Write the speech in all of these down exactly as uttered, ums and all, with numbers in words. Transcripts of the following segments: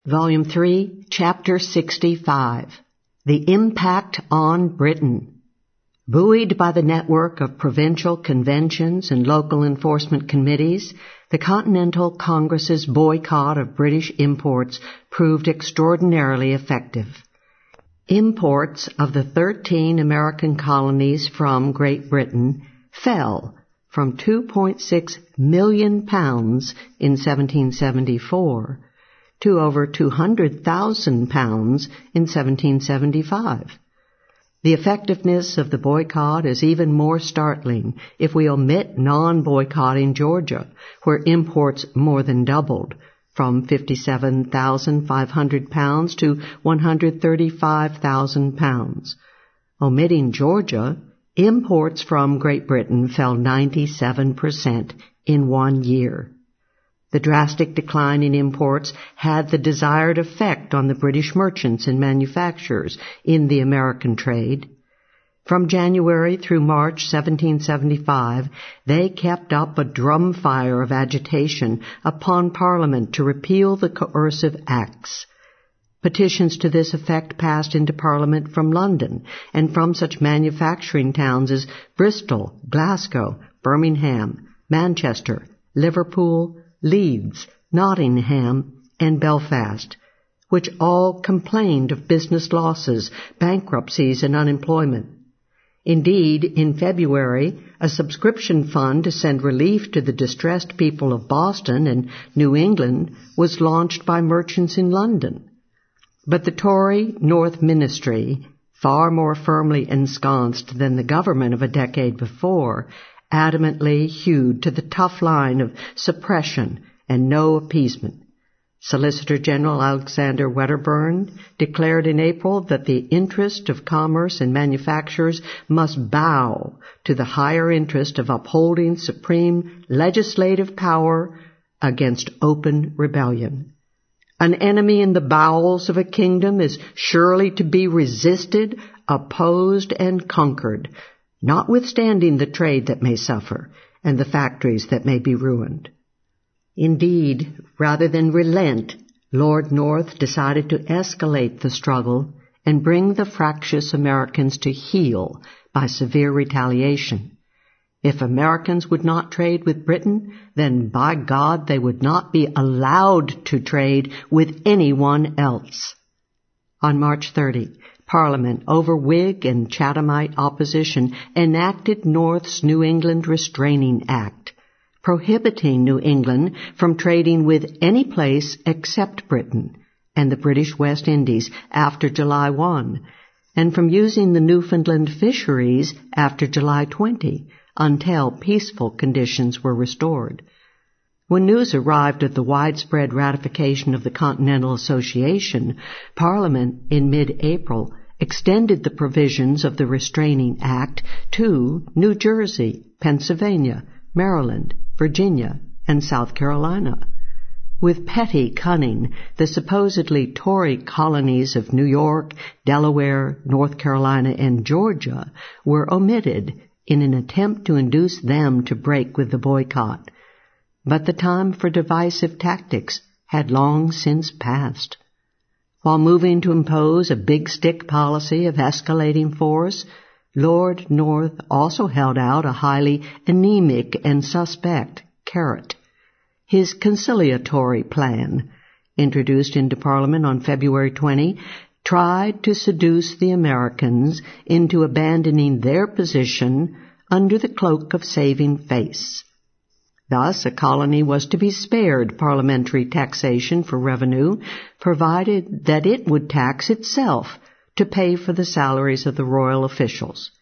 Volume three, Chapter sixty-five, The Impact on Britain. Buoyed by the network of provincial conventions and local enforcement committees, the Continental Congress's boycott of British imports proved extraordinarily effective. Imports of the thirteen American colonies from Great Britain fell from two point six million pounds in seventeen seventy-four to over two hundred thousand pounds in seventeen seventy-five. The effectiveness of the boycott is even more startling if we omit non-boycotting Georgia, where imports more than doubled, from fifty-seven thousand five hundred pounds to one hundred thirty-five thousand pounds. Omitting Georgia, imports from Great Britain fell ninety-seven percent in one year. The drastic decline in imports had the desired effect on the British merchants and manufacturers in the American trade. From January through March seventeen seventy-five, they kept up a drum fire of agitation upon Parliament to repeal the coercive acts. Petitions to this effect passed into Parliament from London and from such manufacturing towns as Bristol, Glasgow, Birmingham, Manchester, Liverpool, Leeds, Nottingham, and Belfast, which all complained of business losses, bankruptcies, and unemployment. Indeed, in February, a subscription fund to send relief to the distressed people of Boston and New England was launched by merchants in London. But the Tory North Ministry, far more firmly ensconced than the government of a decade before, adamantly hewed to the tough line of suppression and no appeasement. Solicitor General Alexander Wedderburn declared in April that the interest of commerce and manufacturers must bow to the higher interest of upholding supreme legislative power against open rebellion. An enemy in the bowels of a kingdom is surely to be resisted, opposed, and conquered, notwithstanding the trade that may suffer and the factories that may be ruined. Indeed, rather than relent, Lord North decided to escalate the struggle and bring the fractious Americans to heel by severe retaliation. If Americans would not trade with Britain, then by God they would not be allowed to trade with anyone else. On March thirtieth, Parliament, over Whig and Chathamite opposition, enacted North's New England Restraining Act, prohibiting New England from trading with any place except Britain and the British West Indies after July first, and from using the Newfoundland fisheries after July twentieth until peaceful conditions were restored. When news arrived of the widespread ratification of the Continental Association, Parliament in mid-April extended the provisions of the Restraining Act to New Jersey, Pennsylvania, Maryland, Virginia, and South Carolina. With petty cunning, the supposedly Tory colonies of New York, Delaware, North Carolina, and Georgia were omitted in an attempt to induce them to break with the boycott. But the time for divisive tactics had long since passed. While moving to impose a big stick policy of escalating force, Lord North also held out a highly anemic and suspect carrot. His conciliatory plan, introduced into Parliament on February twentieth, tried to seduce the Americans into abandoning their position under the cloak of saving face. Thus, a colony was to be spared parliamentary taxation for revenue, provided that it would tax itself to pay for the salaries of the royal officials.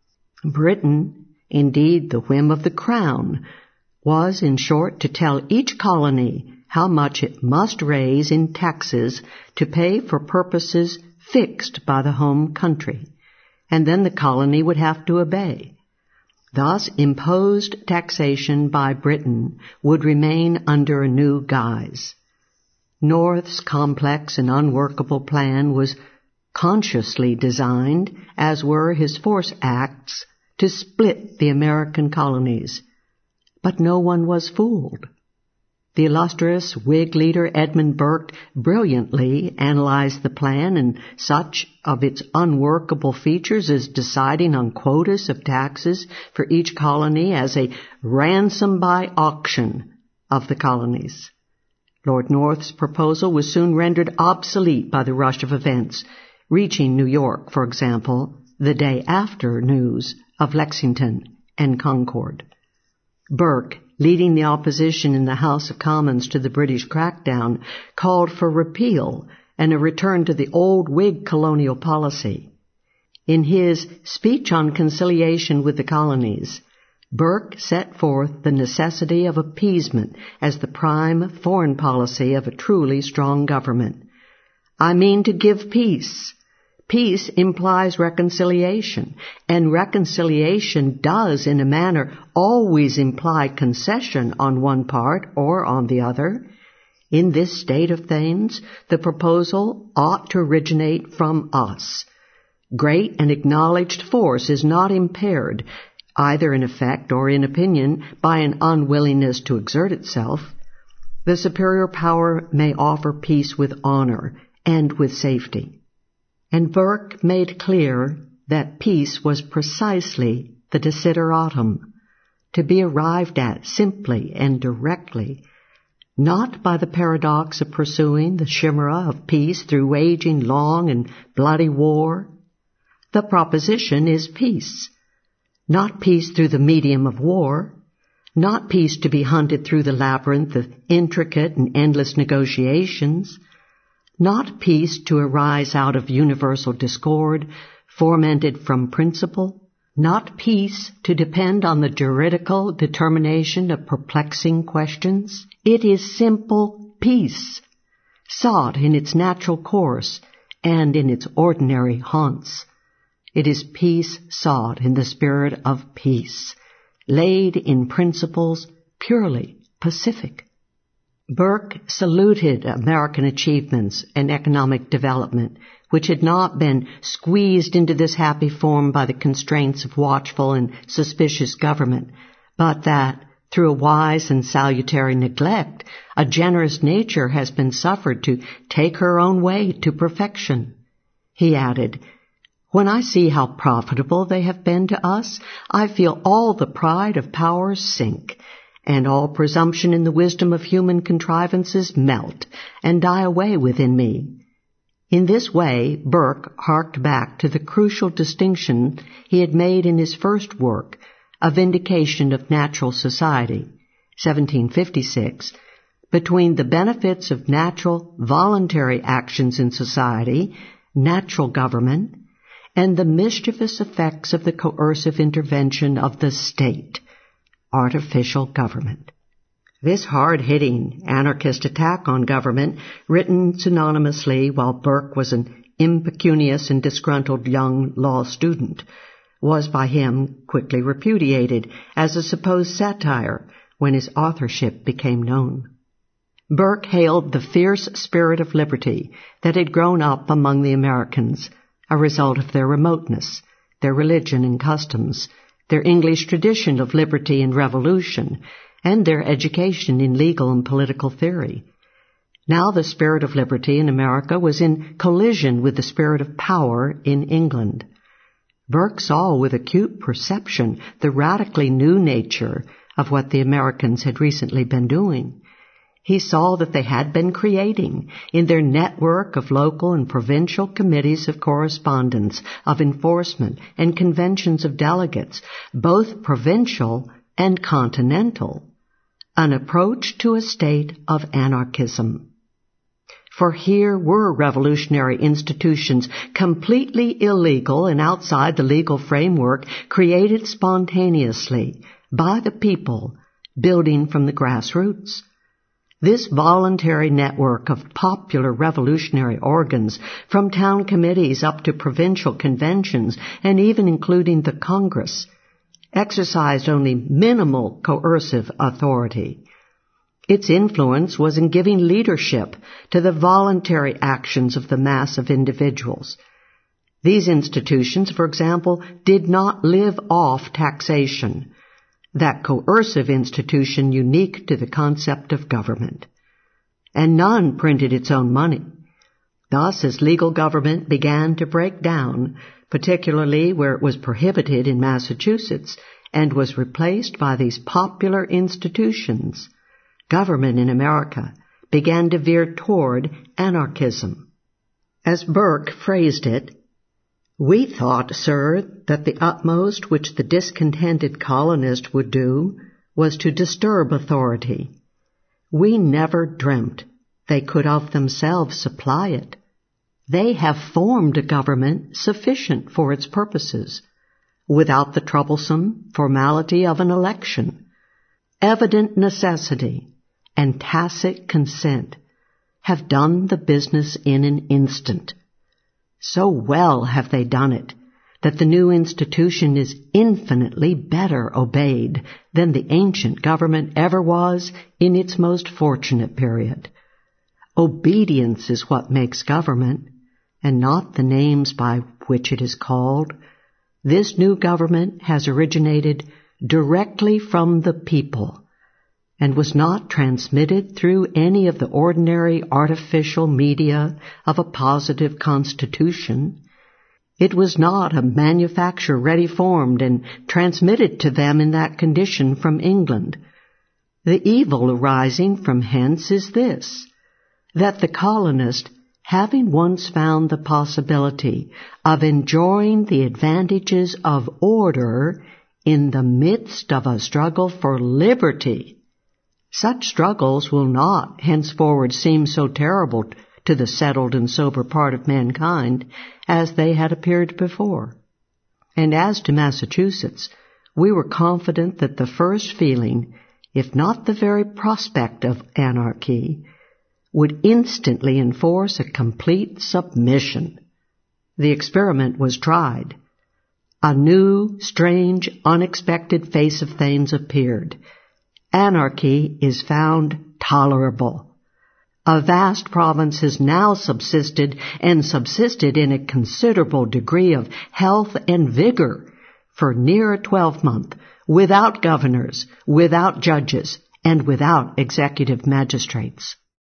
Britain, indeed the whim of the Crown, was, in short, to tell each colony how much it must raise in taxes to pay for purposes fixed by the home country, and then the colony would have to obey. Thus, imposed taxation by Britain would remain under a new guise. North's complex and unworkable plan was consciously designed, as were his force acts, to split the American colonies. But no one was fooled. The illustrious Whig leader Edmund Burke brilliantly analyzed the plan and such of its unworkable features as deciding on quotas of taxes for each colony as a ransom by auction of the colonies. Lord North's proposal was soon rendered obsolete by the rush of events, reaching New York, for example, the day after news of Lexington and Concord. Burke, leading the opposition in the House of Commons to the British crackdown, called for repeal and a return to the old Whig colonial policy. In his Speech on Conciliation with the Colonies, Burke set forth the necessity of appeasement as the prime foreign policy of a truly strong government. I mean to give peace. Peace implies reconciliation, and reconciliation does, in a manner, always imply concession on one part or on the other. In this state of things, the proposal ought to originate from us. Great and acknowledged force is not impaired, either in effect or in opinion, by an unwillingness to exert itself. The superior power may offer peace with honor and with safety. And Burke made clear that peace was precisely the desideratum, to be arrived at simply and directly, not by the paradox of pursuing the chimera of peace through waging long and bloody war. The proposition is peace, not peace through the medium of war, not peace to be hunted through the labyrinth of intricate and endless negotiations, not peace to arise out of universal discord, fomented from principle, not peace to depend on the juridical determination of perplexing questions. It is simple peace, sought in its natural course and in its ordinary haunts. It is peace sought in the spirit of peace, laid in principles purely pacific. Burke saluted American achievements and economic development, which had not been squeezed into this happy form by the constraints of watchful and suspicious government, but that, through a wise and salutary neglect, a generous nature has been suffered to take her own way to perfection. He added, "When I see how profitable they have been to us, I feel all the pride of power sink, and all presumption in the wisdom of human contrivances melt and die away within me." In this way, Burke harked back to the crucial distinction he had made in his first work, A Vindication of Natural Society, seventeen fifty-six, between the benefits of natural, voluntary actions in society, natural government, and the mischievous effects of the coercive intervention of the state, artificial government. This hard-hitting anarchist attack on government, written synonymously while Burke was an impecunious and disgruntled young law student, was by him quickly repudiated as a supposed satire when his authorship became known. Burke hailed the fierce spirit of liberty that had grown up among the Americans, a result of their remoteness, their religion and customs, their English tradition of liberty and revolution, and their education in legal and political theory. Now the spirit of liberty in America was in collision with the spirit of power in England. Burke saw with acute perception the radically new nature of what the Americans had recently been doing. He saw that they had been creating, in their network of local and provincial committees of correspondence, of enforcement, and conventions of delegates, both provincial and continental, an approach to a state of anarchism. For here were revolutionary institutions completely illegal and outside the legal framework, created spontaneously by the people, building from the grassroots. This voluntary network of popular revolutionary organs, from town committees up to provincial conventions, and even including the Congress, exercised only minimal coercive authority. Its influence was in giving leadership to the voluntary actions of the mass of individuals. These institutions, for example, did not live off taxation. that coercive institution unique to the concept of government. And none printed its own money. Thus, as legal government began to break down, particularly where it was prohibited in Massachusetts and was replaced by these popular institutions, government in America began to veer toward anarchism. As Burke phrased it, "We thought, sir, that the utmost which the discontented colonist would do was to disturb authority. We never dreamt they could of themselves supply it. They have formed a government sufficient for its purposes, without the troublesome formality of an election. Evident necessity and tacit consent have done the business in an instant. So well have they done it that the new institution is infinitely better obeyed than the ancient government ever was in its most fortunate period. Obedience is what makes government, and not the names by which it is called. This new government has originated directly from the people, and was not transmitted through any of the ordinary artificial media of a positive constitution. It was not a manufacture ready formed and transmitted to them in that condition from England. The evil arising from hence is this, that the colonist, having once found the possibility of enjoying the advantages of order in the midst of a struggle for liberty, such struggles will not henceforward seem so terrible to the settled and sober part of mankind as they had appeared before. And as to Massachusetts, we were confident that the first feeling, if not the very prospect of anarchy, would instantly enforce a complete submission. The experiment was tried. A new, strange, unexpected face of things appeared. Anarchy is found tolerable. A vast province has now subsisted and subsisted in a considerable degree of health and vigor for near a twelvemonth, without governors, without judges, and without executive magistrates.